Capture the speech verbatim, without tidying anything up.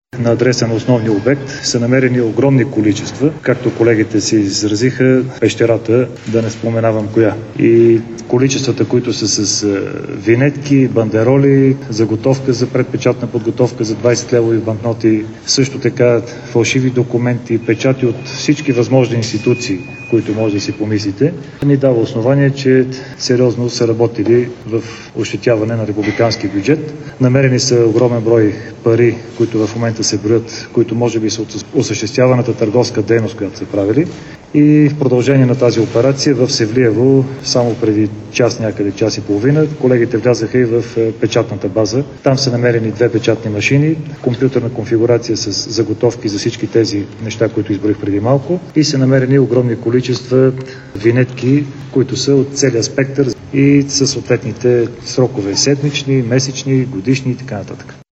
На адреса на основния обект са намерени огромни количества, както колегите се изразиха, пещерата, да не споменавам коя. И количествата, които са с винетки, бандероли, заготовка за предпечатна подготовка за двайсет левови банкноти, също така фалшиви документи, печати от всички възможни институции, които може да си помислите, ни дава основание, че сериозно са работили в ощетяване на републикански бюджет. Намерени са огромен брой пари, които в момента се броят, които може би са от осъществяваната търговска дейност, която са правили. И в продължение на тази операция в Севлиево, само преди час, някъде час и половина, колегите влязаха и в печатната база. Там са намерени две печатни машини, компютърна конфигурация с заготовки за всички тези неща, които изброих преди малко, и са намерени огромни количества винетки, които са от целия спектър и със съответните срокове седмични, месечни, годишни и така нататък.